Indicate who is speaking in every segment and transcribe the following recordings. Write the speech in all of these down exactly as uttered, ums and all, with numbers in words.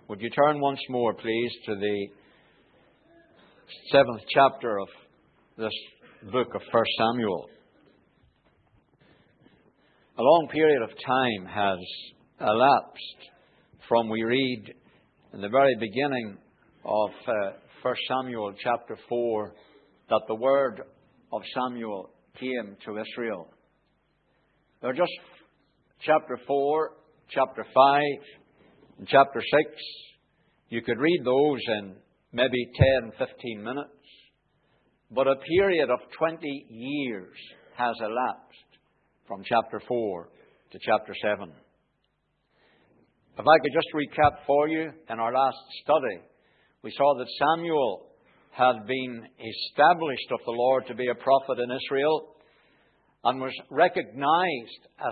Speaker 1: Would you turn once more, please, to the seventh chapter of this book of First Samuel. A long period of time has elapsed from we read in the very beginning of uh, First Samuel chapter four that the word of Samuel came to Israel. There are just chapter four, chapter five, and chapter six. You could read those in maybe ten, fifteen minutes. But a period of twenty years has elapsed from chapter four to chapter seven. If I could just recap for you, in our last study, we saw that Samuel had been established of the Lord to be a prophet in Israel and was recognized as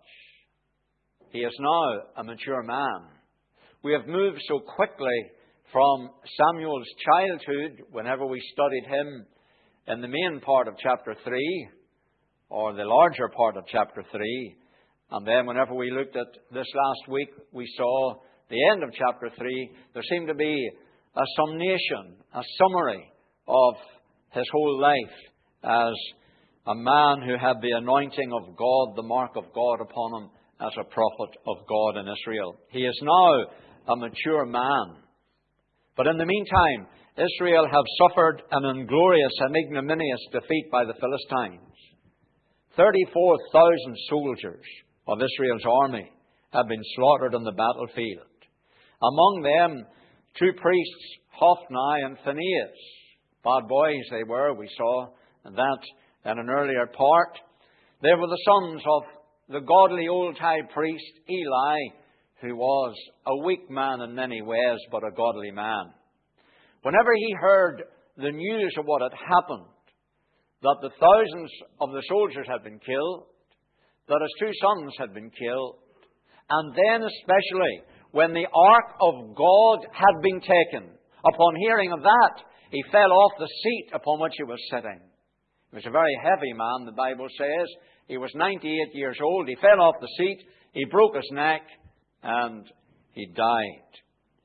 Speaker 1: such. He is now a mature man. We have moved so quickly from Samuel's childhood, whenever we studied him in the main part of chapter three, or the larger part of chapter three, and then whenever we looked at this last week, we saw the end of chapter three, there seemed to be a summation, a summary of his whole life as a man who had the anointing of God, the mark of God upon him as a prophet of God in Israel. He is now a mature man. But in the meantime, Israel have suffered an inglorious and ignominious defeat by the Philistines. thirty-four thousand soldiers of Israel's army have been slaughtered on the battlefield. Among them, two priests, Hophni and Phinehas. Bad boys they were, we saw that in an earlier part. They were the sons of the godly old high priest Eli, who was a weak man in many ways, but a godly man. Whenever he heard the news of what had happened, that the thousands of the soldiers had been killed, that his two sons had been killed, and then especially when the ark of God had been taken, upon hearing of that, he fell off the seat upon which he was sitting. He was a very heavy man, the Bible says. He was ninety-eight years old. He fell off the seat, he broke his neck, and he died.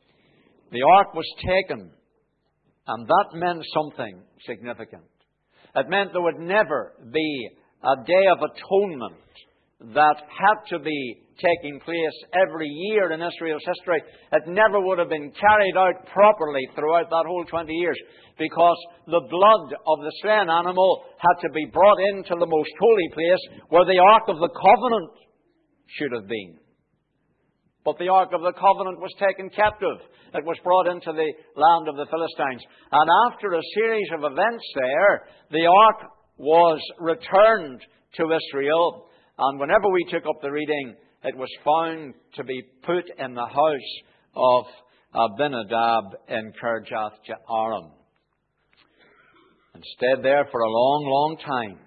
Speaker 1: The ark was taken, and that meant something significant. It meant there would never be a day of atonement that had to be taking place every year in Israel's history. It never would have been carried out properly throughout that whole twenty years, because the blood of the slain animal had to be brought into the most holy place where the Ark of the Covenant should have been. But the Ark of the Covenant was taken captive. It was brought into the land of the Philistines. And after a series of events there, the Ark was returned to Israel. And whenever we took up the reading, it was found to be put in the house of Abinadab in Kirjath Jearim. And stayed there for a long, long time.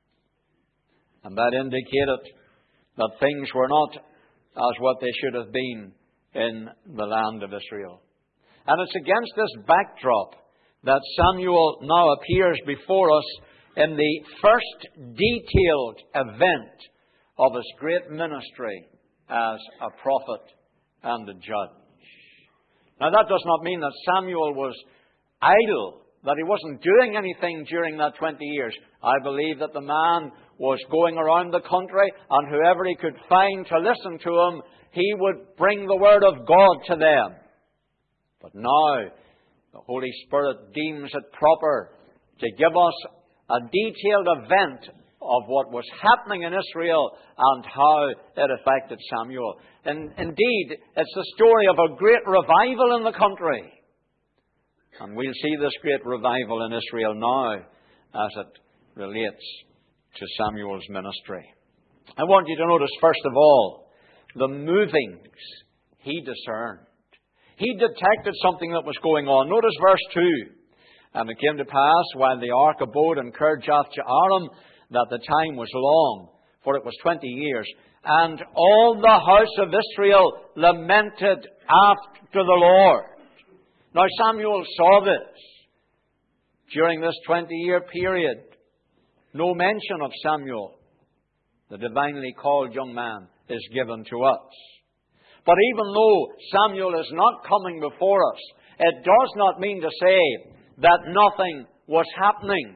Speaker 1: And that indicated that things were not as what they should have been in the land of Israel. And it's against this backdrop that Samuel now appears before us in the first detailed event of his great ministry as a prophet and a judge. Now that does not mean that Samuel was idle, that he wasn't doing anything during that twenty years. I believe that the man was going around the country, and whoever he could find to listen to him, he would bring the word of God to them. But now, the Holy Spirit deems it proper to give us a detailed event of what was happening in Israel and how it affected Samuel. And indeed, it's the story of a great revival in the country. And we'll see this great revival in Israel now as it relates to Samuel's ministry. I want you to notice, first of all, the movings he discerned. He detected something that was going on. Notice verse two. And it came to pass, while the ark abode in Kirjath Jearim, that the time was long, for it was twenty years. And all the house of Israel lamented after the Lord. Now Samuel saw this. During this twenty-year period, no mention of Samuel, the divinely called young man, is given to us. But even though Samuel is not coming before us, it does not mean to say that nothing was happening.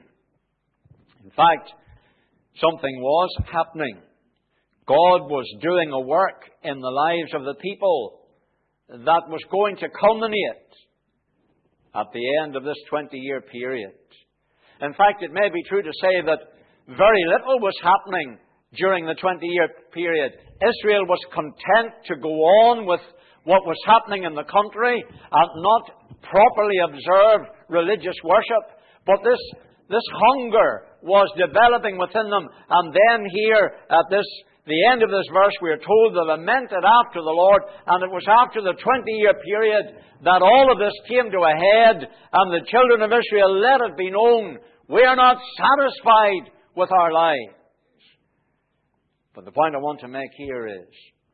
Speaker 1: In fact, something was happening. God was doing a work in the lives of the people that was going to culminate at the end of this twenty-year period. In fact, it may be true to say that very little was happening during the twenty-year period. Israel was content to go on with what was happening in the country and not properly observe religious worship. But this, this hunger was developing within them. And then here at this the end of this verse, we are told they lamented after the Lord, and it was after the twenty-year period that all of this came to a head, and the children of Israel let it be known, we are not satisfied with our lives. But the point I want to make here is,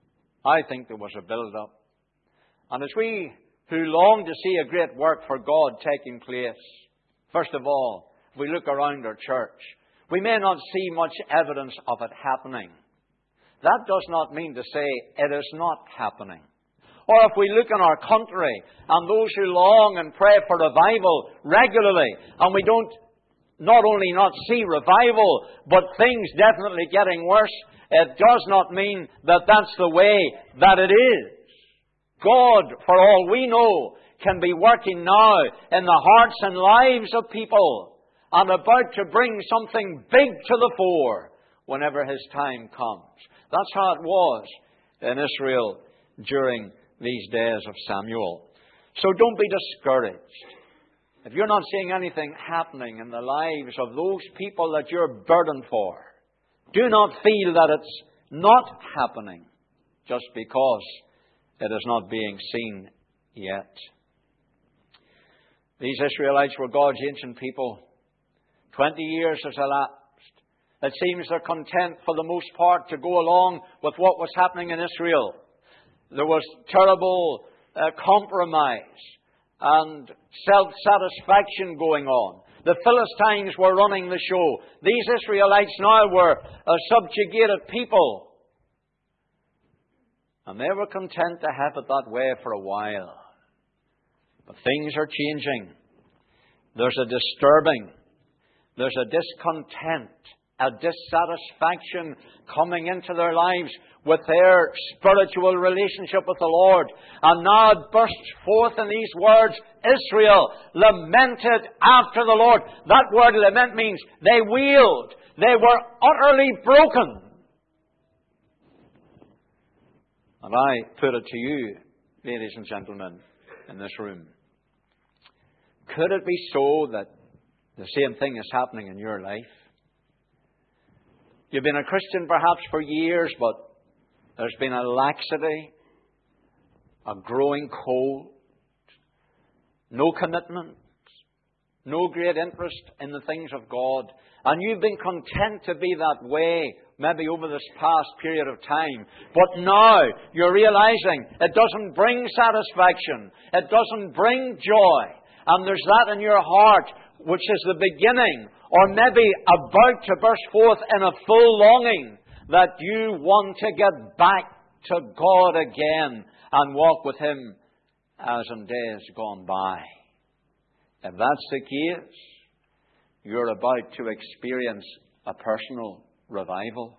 Speaker 1: I think there was a build-up. And as we who long to see a great work for God taking place, first of all, if we look around our church, we may not see much evidence of it happening. That does not mean to say it is not happening. Or if we look in our country and those who long and pray for revival regularly, and we don't not only not see revival, but things definitely getting worse, it does not mean that that's the way that it is. God, for all we know, can be working now in the hearts and lives of people and about to bring something big to the fore whenever His time comes. That's how it was in Israel during these days of Samuel. So don't be discouraged. If you're not seeing anything happening in the lives of those people that you're burdened for, do not feel that it's not happening just because it is not being seen yet. These Israelites were God's ancient people. Twenty years has elapsed. It seems they're content for the most part to go along with what was happening in Israel. There was terrible uh, compromise and self-satisfaction going on. The Philistines were running the show. These Israelites now were a subjugated people. And they were content to have it that way for a while. But things are changing. There's a disturbing. There's a discontent, a dissatisfaction coming into their lives with their spiritual relationship with the Lord. And now it bursts forth in these words, Israel lamented after the Lord. That word lament means they wailed. They were utterly broken. And I put it to you, ladies and gentlemen, in this room. Could it be so that the same thing is happening in your life? You've been a Christian perhaps for years, but there's been a laxity, a growing cold, no commitment, no great interest in the things of God. And you've been content to be that way, maybe over this past period of time. But now you're realizing it doesn't bring satisfaction. It doesn't bring joy. And there's that in your heart which is the beginning, or maybe about to burst forth in a full longing that you want to get back to God again and walk with Him as in days gone by. If that's the case, you're about to experience a personal revival.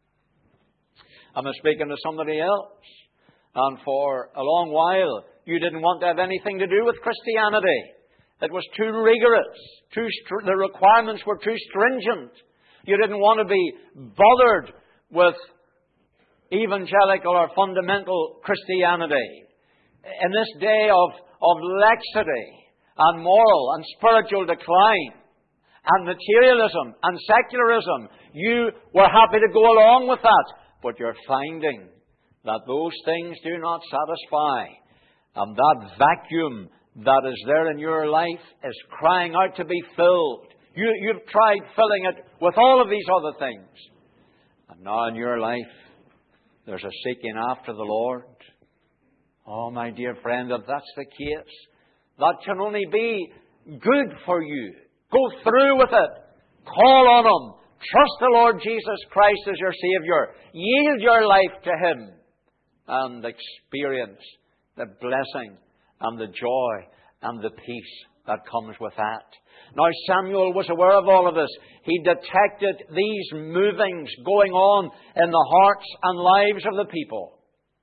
Speaker 1: I'm speaking to somebody else, and for a long while you didn't want to have anything to do with Christianity. It was too rigorous. Too str- the requirements were too stringent. You didn't want to be bothered with evangelical or fundamental Christianity. In this day of, of laxity and moral and spiritual decline and materialism and secularism, you were happy to go along with that. But you're finding that those things do not satisfy. And that vacuum that is there in your life is crying out to be filled. You, you've tried filling it with all of these other things. And now in your life, there's a seeking after the Lord. Oh, my dear friend, if that's the case, that can only be good for you. Go through with it. Call on Him. Trust the Lord Jesus Christ as your Savior. Yield your life to Him. and experience the blessing and the joy and the peace that comes with that. Now Samuel was aware of all of this. He detected these movings going on in the hearts and lives of the people.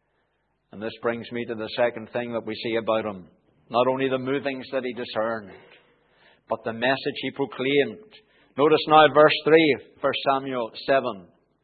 Speaker 1: And this brings me to the second thing that we see about him. Not only the movings that he discerned, but the message he proclaimed. Notice now verse three, First Samuel seven.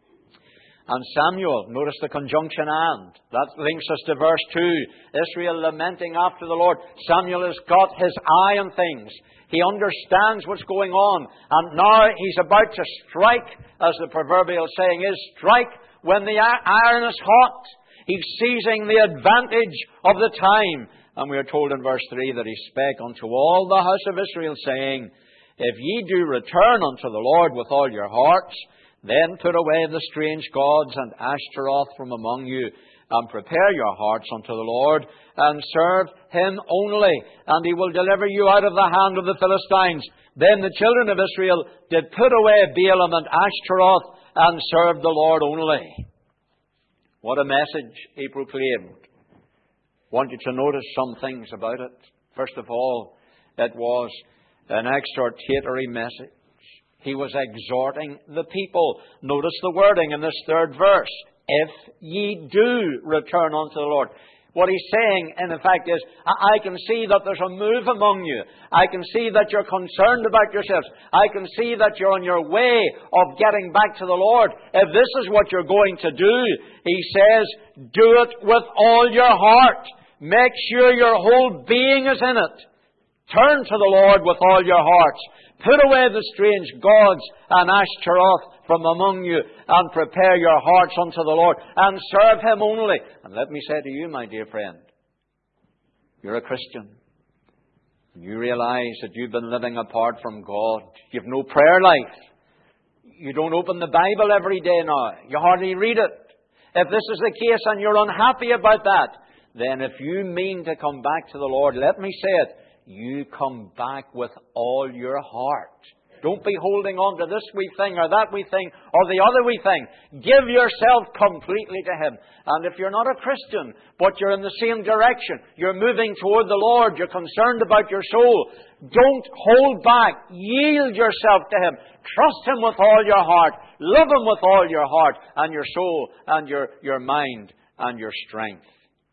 Speaker 1: And Samuel, notice the conjunction and. That links us to verse two. Israel lamenting after the Lord. Samuel has got his eye on things. He understands what's going on. And now he's about to strike, as the proverbial saying is, strike when the iron is hot. He's seizing the advantage of the time. And we are told in verse three that he spake unto all the house of Israel, saying, If ye do return unto the Lord with all your hearts, then put away the strange gods and Ashtaroth from among you, and prepare your hearts unto the Lord, and serve Him only, and He will deliver you out of the hand of the Philistines. Then the children of Israel did put away Baalim and Ashtaroth, and served the Lord only. What a message he proclaimed. I want you to notice some things about it. First of all, it was an exhortatory message. He was exhorting the people. Notice the wording in this third verse. If ye do return unto the Lord. What he's saying, in effect, is, I can see that there's a move among you. I can see that you're concerned about yourselves. I can see that you're on your way of getting back to the Lord. If this is what you're going to do, he says, do it with all your heart. Make sure your whole being is in it. Turn to the Lord with all your hearts. Put away the strange gods and Ashtaroth from among you, and prepare your hearts unto the Lord, and serve Him only. And let me say to you, my dear friend, you're a Christian. And you realize that you've been living apart from God. You've no prayer life. You don't open the Bible every day now. You hardly read it. If this is the case and you're unhappy about that, then if you mean to come back to the Lord, let me say it, you come back with all your heart. Don't be holding on to this wee thing or that wee thing or the other wee thing. Give yourself completely to Him. And if you're not a Christian, but you're in the same direction, you're moving toward the Lord, you're concerned about your soul, don't hold back. Yield yourself to Him. Trust Him with all your heart. Love Him with all your heart and your soul and your, your mind and your strength.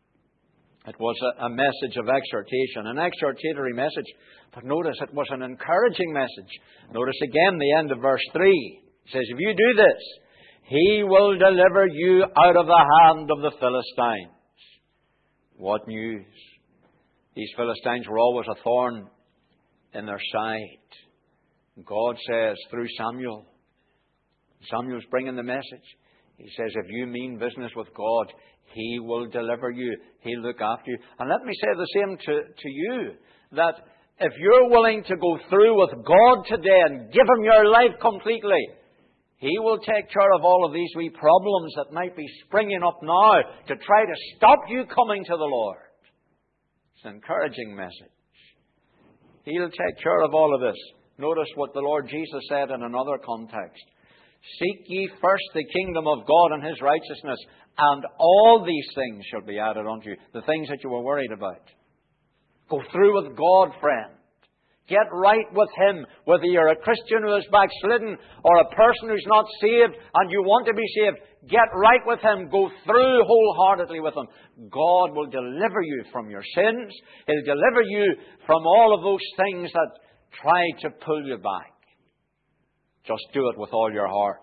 Speaker 1: It was a, a message of exhortation, an exhortatory message. But notice, it was an encouraging message. Notice again the end of verse three. It says, if you do this, He will deliver you out of the hand of the Philistines. What news! These Philistines were always a thorn in their side. God says through Samuel, Samuel's bringing the message. He says, if you mean business with God, He will deliver you. He'll look after you. And let me say the same to, to you, that if you're willing to go through with God today and give Him your life completely, He will take care of all of these wee problems that might be springing up now to try to stop you coming to the Lord. It's an encouraging message. He'll take care of all of this. Notice what the Lord Jesus said in another context. Seek ye first the kingdom of God and His righteousness, and all these things shall be added unto you. The things that you were worried about. Go through with God, friend. Get right with Him. Whether you're a Christian who is backslidden or a person who's not saved and you want to be saved, get right with Him. Go through wholeheartedly with Him. God will deliver you from your sins. He'll deliver you from all of those things that try to pull you back. Just do it with all your heart.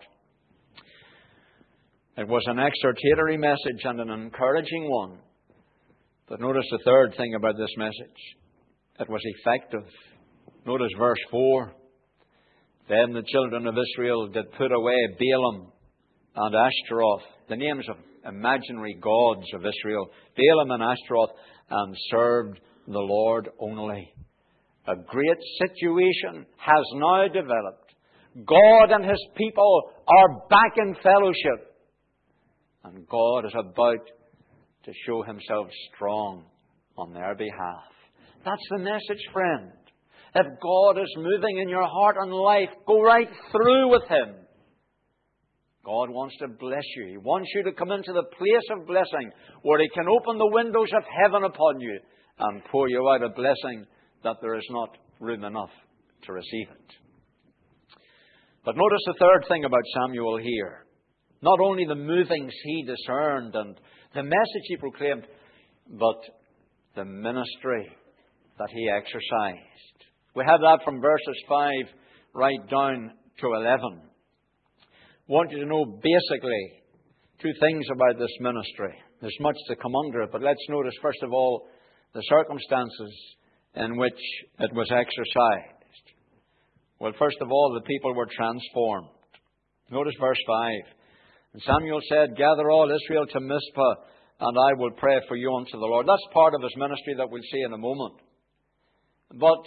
Speaker 1: It was an exhortatory message and an encouraging one. But notice the third thing about this message. It was effective. Notice verse four. Then the children of Israel did put away Baalim and Ashtaroth, the names of imaginary gods of Israel, Baalim and Ashtaroth, and served the Lord only. A great situation has now developed. God and His people are back in fellowship. And God is about to show Himself strong on their behalf. That's the message, friend. If God is moving in your heart and life, go right through with Him. God wants to bless you. He wants you to come into the place of blessing where He can open the windows of heaven upon you and pour you out a blessing that there is not room enough to receive it. But notice the third thing about Samuel here. Not only the movings he discerned and the message he proclaimed, but the ministry that he exercised. We have that from verses five right down to eleven. I want you to know basically two things about this ministry. There's much to come under it, but let's notice first of all the circumstances in which it was exercised. Well, first of all, the people were transformed. Notice verse five. And Samuel said, "Gather all Israel to Mizpah, and I will pray for you unto the Lord." That's part of his ministry that we'll see in a moment. But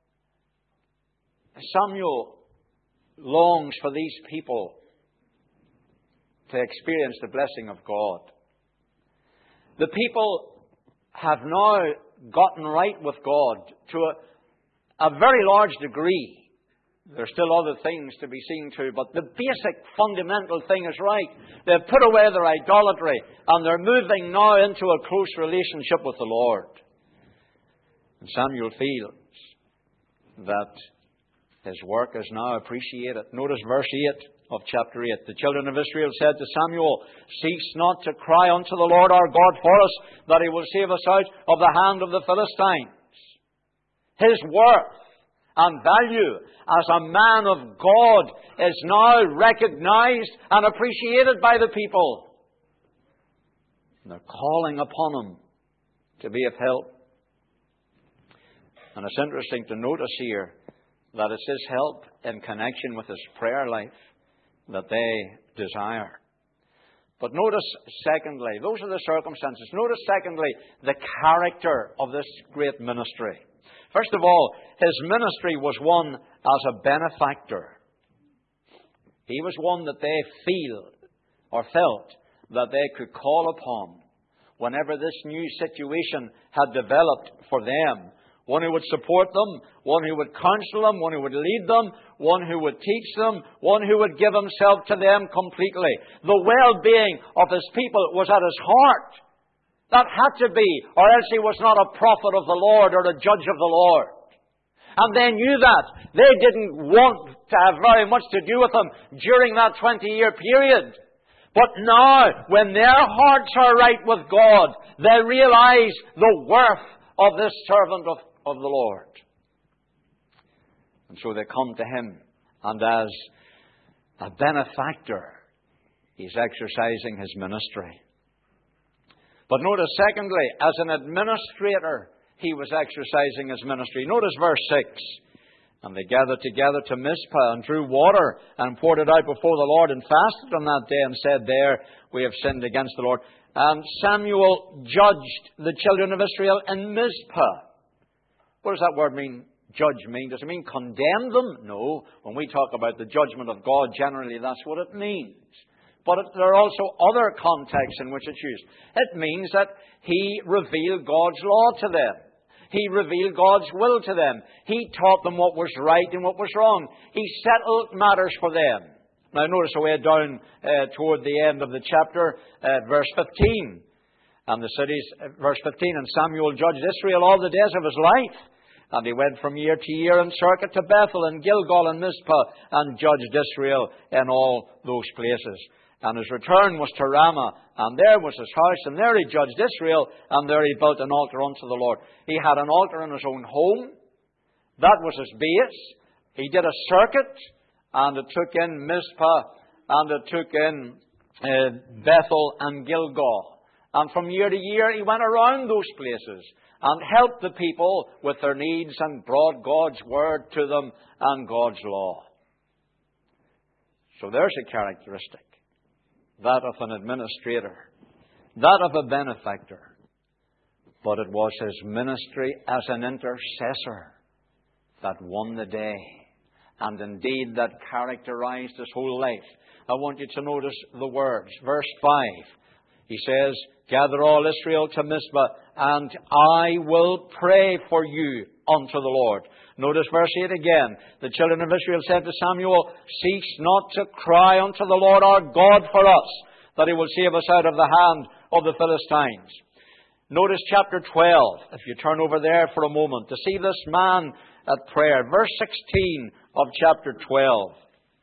Speaker 1: Samuel longs for these people to experience the blessing of God. The people have now gotten right with God to a, a very large degree. There's still other things to be seen to, but the basic fundamental thing is right. They've put away their idolatry, and they're moving now into a close relationship with the Lord. And Samuel feels that his work is now appreciated. Notice verse eight of chapter eight. The children of Israel said to Samuel, "Cease not to cry unto the Lord our God for us, that He will save us out of the hand of the Philistines." His worth and value as a man of God is now recognized and appreciated by the people. And they're calling upon him to be of help. And it's interesting to notice here that it's his help in connection with his prayer life that they desire. But notice, secondly, those are the circumstances. Notice, secondly, the character of this great ministry. First of all, his ministry was one as a benefactor. He was one that they feel or felt that they could call upon whenever this new situation had developed for them. One who would support them, one who would counsel them, one who would lead them, one who would teach them, one who would give himself to them completely. The well-being of his people was at his heart. That had to be, or else he was not a prophet of the Lord or a judge of the Lord. And they knew that. They didn't want to have very much to do with him during that twenty-year period. But now, when their hearts are right with God, they realize the worth of this servant of, of the Lord. And so they come to him, and as a benefactor, he's exercising his ministry. But notice, secondly, as an administrator, he was exercising his ministry. Notice verse six. And they gathered together to Mizpah and drew water and poured it out before the Lord and fasted on that day and said, "There we have sinned against the Lord." And Samuel judged the children of Israel in Mizpah. What does that word mean, judge mean? Does it mean condemn them? No. When we talk about the judgment of God, generally that's what it means. But it, there are also other contexts in which it's used. It means that he revealed God's law to them. He revealed God's will to them. He taught them what was right and what was wrong. He settled matters for them. Now notice away down uh, toward the end of the chapter, uh, verse fifteen. And the cities, uh, verse fifteen, and Samuel judged Israel all the days of his life. And he went from year to year in circuit to Bethel and Gilgal and Mizpah and judged Israel in all those places. And his return was to Ramah, and there was his house, and there he judged Israel, and there he built an altar unto the Lord. He had an altar in his own home. That was his base. He did a circuit, and it took in Mizpah, and it took in uh, Bethel and Gilgal. And from year to year, he went around those places and helped the people with their needs and brought God's word to them and God's law. So there's a characteristic. That of an administrator, that of a benefactor. But it was his ministry as an intercessor that won the day, and indeed that characterized his whole life. I want you to notice the words. Verse five. He says, gather all Israel to Mizpah, and I will pray for you unto the Lord. Notice verse eight again. The children of Israel said to Samuel, cease not to cry unto the Lord our God for us, that He will save us out of the hand of the Philistines. Notice chapter twelve, if you turn over there for a moment, to see this man at prayer. Verse sixteen of chapter twelve.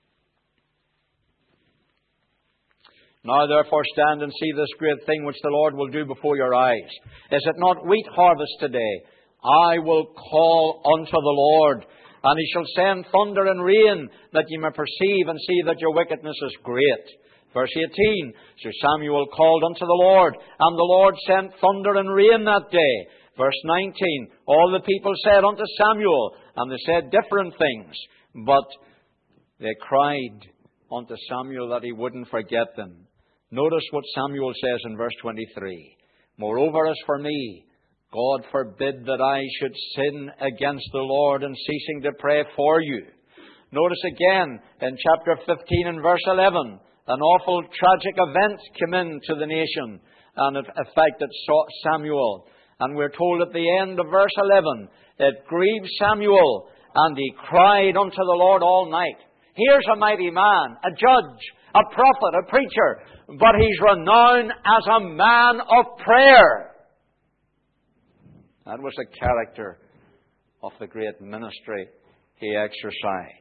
Speaker 1: Now therefore stand and see this great thing which the Lord will do before your eyes. Is it not wheat harvest today? I will call unto the Lord, and He shall send thunder and rain, that ye may perceive and see that your wickedness is great. Verse eighteen, so Samuel called unto the Lord, and the Lord sent thunder and rain that day. Verse nineteen, all the people said unto Samuel, and they said different things, but they cried unto Samuel that he wouldn't forget them. Notice what Samuel says in verse twenty-three. Moreover, as for me, God forbid that I should sin against the Lord in ceasing to pray for you. Notice again in chapter fifteen and verse eleven, an awful tragic event came into the nation and it affected Samuel. And we're told at the end of verse eleven, it grieved Samuel, and he cried unto the Lord all night. Here's a mighty man, a judge, a prophet, a preacher, but he's renowned as a man of prayer. That was the character of the great ministry he exercised.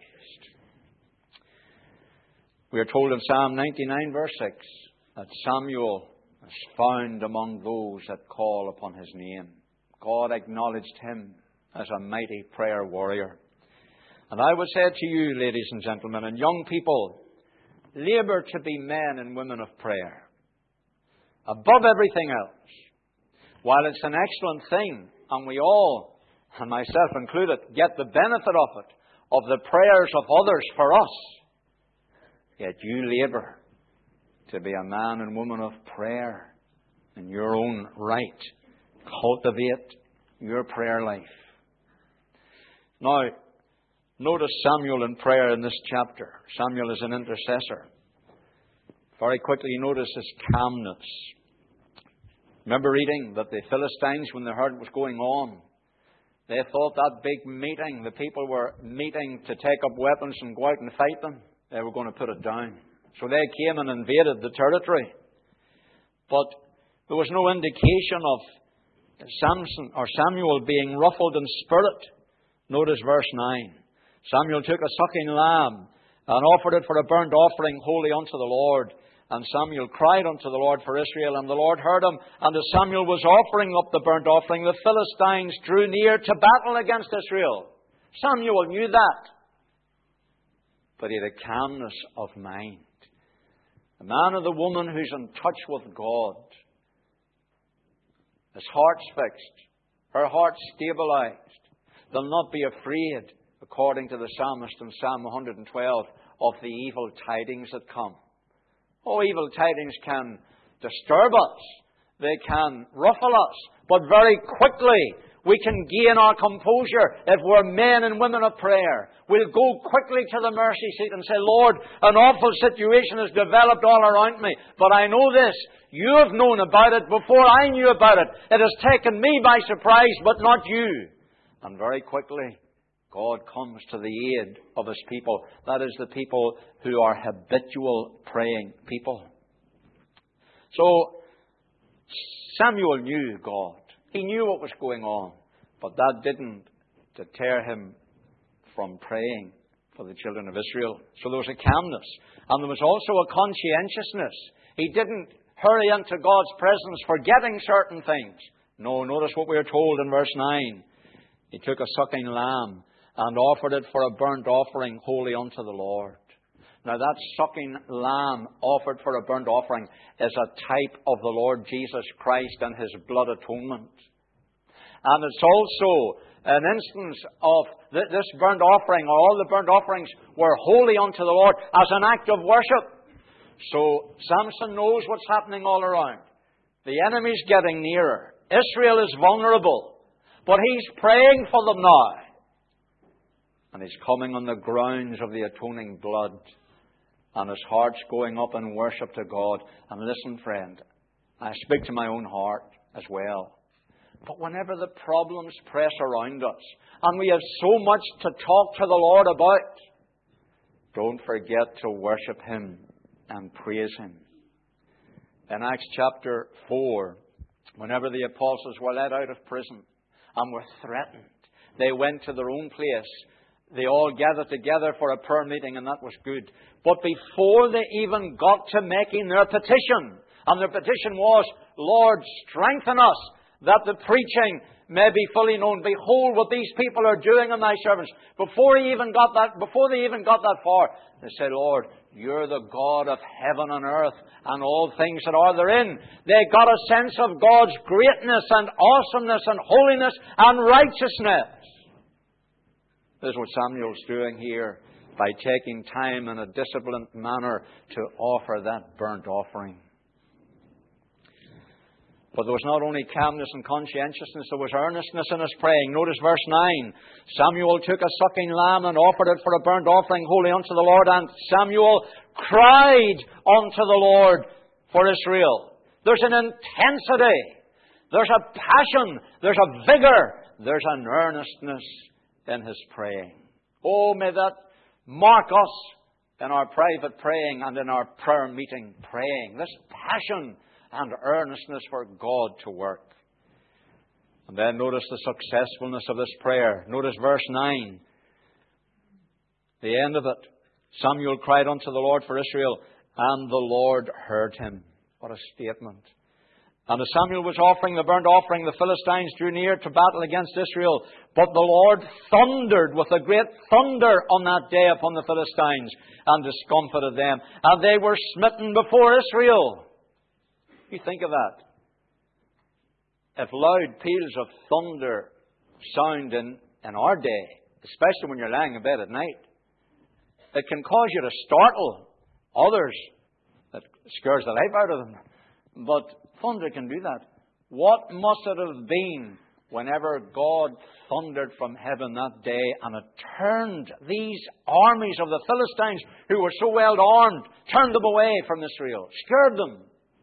Speaker 1: We are told in Psalm ninety-nine, verse six, that Samuel is found among those that call upon his name. God acknowledged him as a mighty prayer warrior. And I would say to you, ladies and gentlemen, and young people, labour to be men and women of prayer. Above everything else. While it's an excellent thing, and we all, and myself included, get the benefit of it, of the prayers of others for us, yet you labour to be a man and woman of prayer in your own right. Cultivate your prayer life. Now, notice Samuel in prayer in this chapter. Samuel is an intercessor. Very quickly notice his calmness. Remember reading that the Philistines, when they heard what was going on, they thought that big meeting, the people were meeting to take up weapons and go out and fight them, they were going to put it down. So they came and invaded the territory. But there was no indication of Samson or Samuel being ruffled in spirit. Notice verse nine. Samuel took a sucking lamb and offered it for a burnt offering holy unto the Lord. And Samuel cried unto the Lord for Israel, and the Lord heard him. And as Samuel was offering up the burnt offering, the Philistines drew near to battle against Israel. Samuel knew that. But he had a calmness of mind. A man or the woman who's in touch with God. His heart's fixed. Her heart's stabilized. They'll not be afraid, according to the psalmist in Psalm one hundred twelve, of the evil tidings that come. Oh, evil tidings can disturb us. They can ruffle us. But very quickly, we can gain our composure if we're men and women of prayer. We'll go quickly to the mercy seat and say, Lord, an awful situation has developed all around me. But I know this. You have known about it before I knew about it. It has taken me by surprise, but not you. And very quickly, God comes to the aid of His people. That is, the people who are habitual praying people. So, Samuel knew God. He knew what was going on. But that didn't deter him from praying for the children of Israel. So there was a calmness. And there was also a conscientiousness. He didn't hurry into God's presence forgetting certain things. No, notice what we are told in verse nine. He took a sucking lamb and offered it for a burnt offering holy unto the Lord. Now that sucking lamb offered for a burnt offering is a type of the Lord Jesus Christ and His blood atonement. And it's also an instance of this burnt offering, or all the burnt offerings were holy unto the Lord as an act of worship. So Samson knows what's happening all around. The enemy's getting nearer. Israel is vulnerable. But he's praying for them now. And he's coming on the grounds of the atoning blood. And his heart's going up in worship to God. And listen, friend, I speak to my own heart as well. But whenever the problems press around us, and we have so much to talk to the Lord about, don't forget to worship Him and praise Him. In Acts chapter four, whenever the apostles were let out of prison and were threatened, they went to their own place. They all gathered together for a prayer meeting, and that was good. But before they even got to making their petition, and their petition was, Lord, strengthen us, that the preaching may be fully known. Behold what these people are doing in thy servants. Before he even got that, before they even got that far, they said, Lord, you're the God of heaven and earth and all things that are therein. They got a sense of God's greatness and awesomeness and holiness and righteousness. This is what Samuel's doing here by taking time in a disciplined manner to offer that burnt offering. But there was not only calmness and conscientiousness, there was earnestness in his praying. Notice verse nine. Samuel took a sucking lamb and offered it for a burnt offering holy unto the Lord. And Samuel cried unto the Lord for Israel. There's an intensity. There's a passion. There's a vigor. There's an earnestness in his praying. Oh, may that mark us in our private praying and in our prayer meeting praying. This passion and earnestness for God to work. And then notice the successfulness of this prayer. Notice verse nine. The end of it. Samuel cried unto the Lord for Israel, and the Lord heard him. What a statement. And as Samuel was offering the burnt offering, the Philistines drew near to battle against Israel. But the Lord thundered with a great thunder on that day upon the Philistines, and discomfited them. And they were smitten before Israel. You think of that. If loud peals of thunder sound in, in our day, especially when you're lying in bed at night, it can cause you to startle others. It scares the life out of them. But thunder can do that. What must it have been whenever God thundered from heaven that day and it turned these armies of the Philistines, who were so well armed, turned them away from Israel, scared them?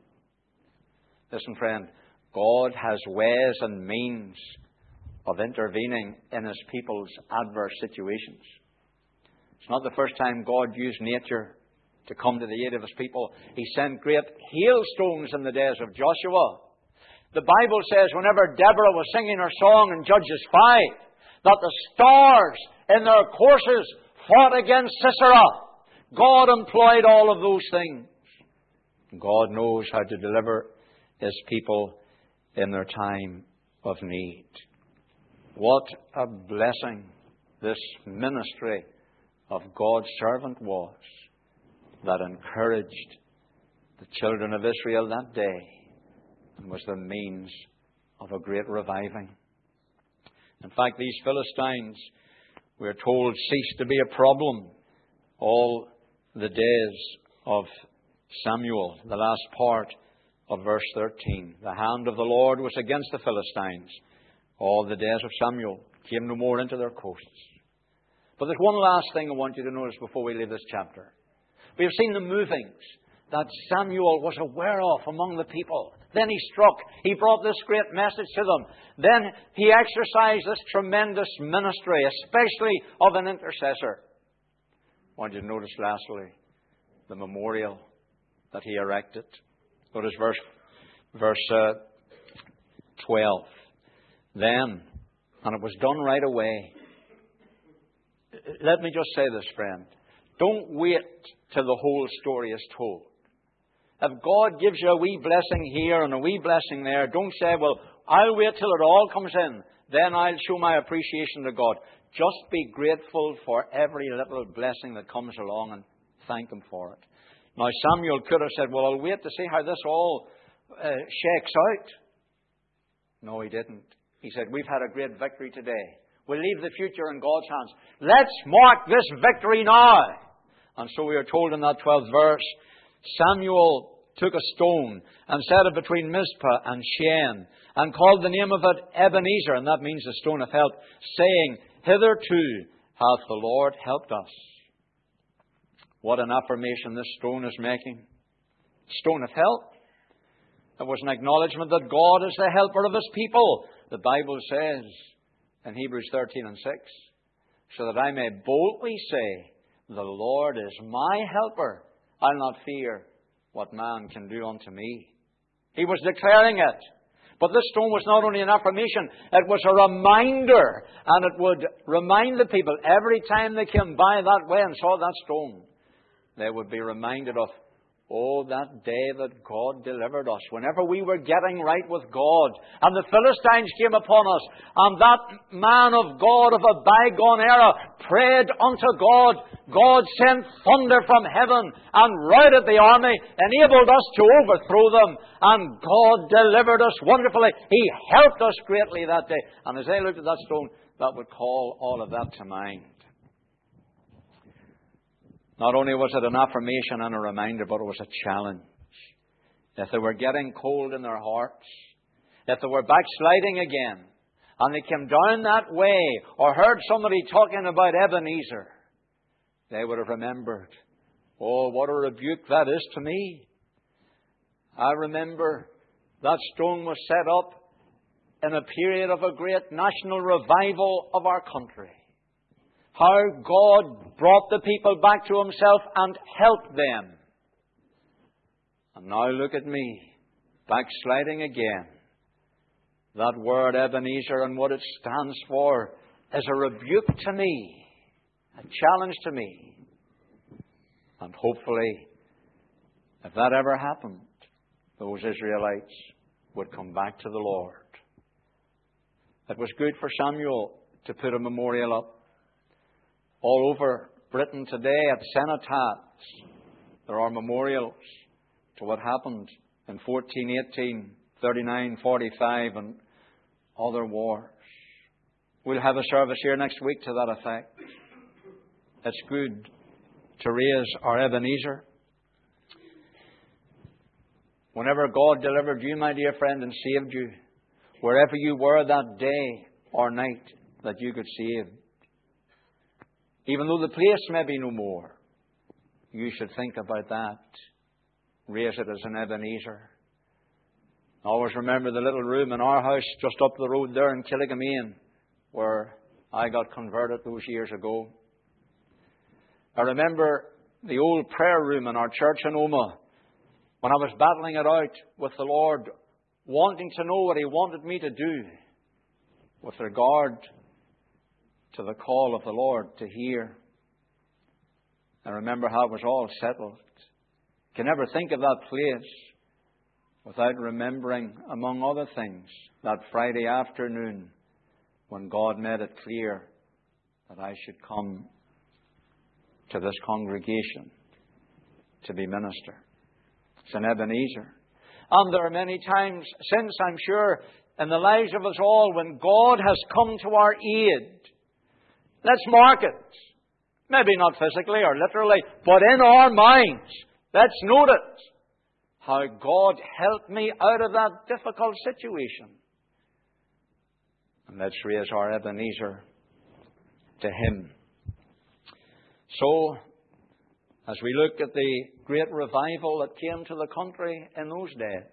Speaker 1: Listen, friend, God has ways and means of intervening in His people's adverse situations. It's not the first time God used nature to come to the aid of His people. He sent great hailstones in the days of Joshua. The Bible says whenever Deborah was singing her song in Judges five, that the stars in their courses fought against Sisera. God employed all of those things. God knows how to deliver His people in their time of need. What a blessing this ministry of God's servant was, that encouraged the children of Israel that day and was the means of a great reviving. In fact, these Philistines, we are told, ceased to be a problem all the days of Samuel, the last part of verse thirteen. The hand of the Lord was against the Philistines all the days of Samuel. Came no more into their coasts. But there's one last thing I want you to notice before we leave this chapter. We have seen the movings that Samuel was aware of among the people. Then he struck. He brought this great message to them. Then he exercised this tremendous ministry, especially of an intercessor. I want you to notice lastly the memorial that he erected. Notice verse, verse uh, twelve. Then, and it was done right away. Let me just say this, friend. Don't wait till the whole story is told. If God gives you a wee blessing here and a wee blessing there, don't say, well, I'll wait till it all comes in. Then I'll show my appreciation to God. Just be grateful for every little blessing that comes along and thank Him for it. Now, Samuel could have said, well, I'll wait to see how this all uh, shakes out. No, he didn't. He said, we've had a great victory today. We'll leave the future in God's hands. Let's mark this victory now. And so we are told in that twelfth verse, Samuel took a stone and set it between Mizpah and Shen, and called the name of it Ebenezer, and that means the stone of help, saying, hitherto hath the Lord helped us. What an affirmation this stone is making. Stone of help. It was an acknowledgement that God is the helper of His people. The Bible says in Hebrews thirteen and six, so that I may boldly say, the Lord is my helper. I'll not fear what man can do unto me. He was declaring it. But this stone was not only an affirmation, it was a reminder. And it would remind the people every time they came by that way and saw that stone, they would be reminded of, oh, that day that God delivered us, whenever we were getting right with God, and the Philistines came upon us, and that man of God of a bygone era prayed unto God. God sent thunder from heaven and routed the army, enabled us to overthrow them, and God delivered us wonderfully. He helped us greatly that day. And as they looked at that stone, that would call all of that to mind. Not only was it an affirmation and a reminder, but it was a challenge. If they were getting cold in their hearts, if they were backsliding again, and they came down that way, or heard somebody talking about Ebenezer, they would have remembered, oh, what a rebuke that is to me. I remember that stone was set up in a period of a great national revival of our country. How God brought the people back to Himself and helped them. And now look at me, backsliding again. That word Ebenezer and what it stands for is a rebuke to me, a challenge to me. And hopefully, if that ever happened, those Israelites would come back to the Lord. It was good for Samuel to put a memorial up. All over Britain today at cenotaphs, there are memorials to what happened in fourteen eighteen, thirty-nine, forty-five and other wars. We'll have a service here next week to that effect. It's good to raise our Ebenezer. Whenever God delivered you, my dear friend, and saved you, wherever you were that day or night that you could save, even though the place may be no more, you should think about that. Raise it as an Ebenezer. I always remember the little room in our house just up the road there in Killigamane, where I got converted those years ago. I remember the old prayer room in our church in Omagh, when I was battling it out with the Lord, wanting to know what He wanted me to do with regard to the call of the Lord to hear. I remember how it was all settled. You can never think of that place without remembering, among other things, that Friday afternoon when God made it clear that I should come to this congregation to be minister. It's an Ebenezer. And there are many times since, I'm sure, in the lives of us all, when God has come to our aid. Let's mark it. Maybe not physically or literally, but in our minds. Let's note it. How God helped me out of that difficult situation. And let's raise our Ebenezer to Him. So, as we look at the great revival that came to the country in those days,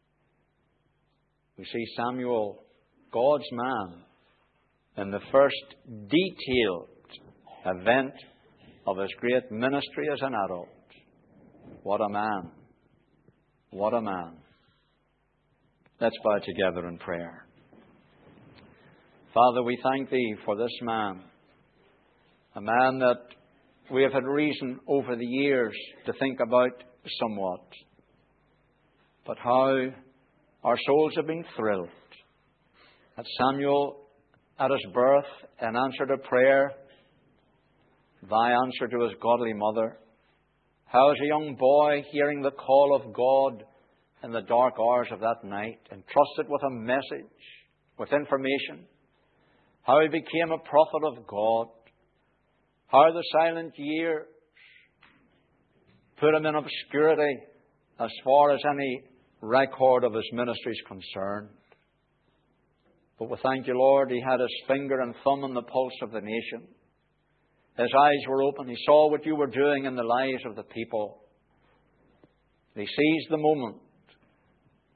Speaker 1: we see Samuel, God's man, in the first detailed event of his great ministry as an adult. What a man. What a man. Let's bow together in prayer. Father, we thank Thee for this man. A man that we have had reason over the years to think about somewhat. But how our souls have been thrilled that Samuel, at his birth, in answer to prayer, Thy answer to his godly mother, how as a young boy, hearing the call of God in the dark hours of that night, entrusted with a message, with information, how he became a prophet of God, how the silent years put him in obscurity as far as any record of his ministry is concerned. But we thank You, Lord, he had his finger and thumb on the pulse of the nation. His eyes were open. He saw what You were doing in the lives of the people. He seized the moment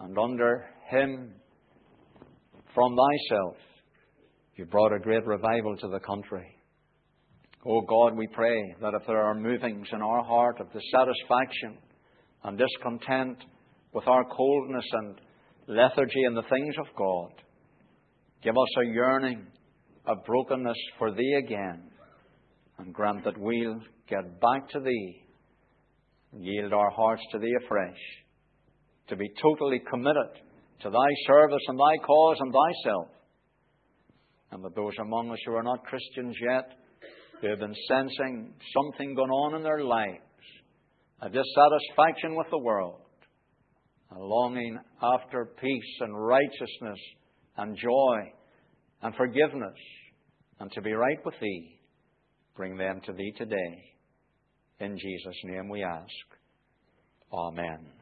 Speaker 1: And under Him, from Thyself, You brought a great revival to the country. Oh God, we pray that if there are movings in our heart of dissatisfaction and discontent with our coldness and lethargy in the things of God, give us a yearning, a brokenness for Thee again, and grant that we'll get back to Thee and yield our hearts to Thee afresh, to be totally committed to Thy service and Thy cause and Thyself. And that those among us who are not Christians yet, who have been sensing something going on in their lives, a dissatisfaction with the world, a longing after peace and righteousness and joy and forgiveness and to be right with Thee, bring them to Thee today. In Jesus' name we ask. Amen.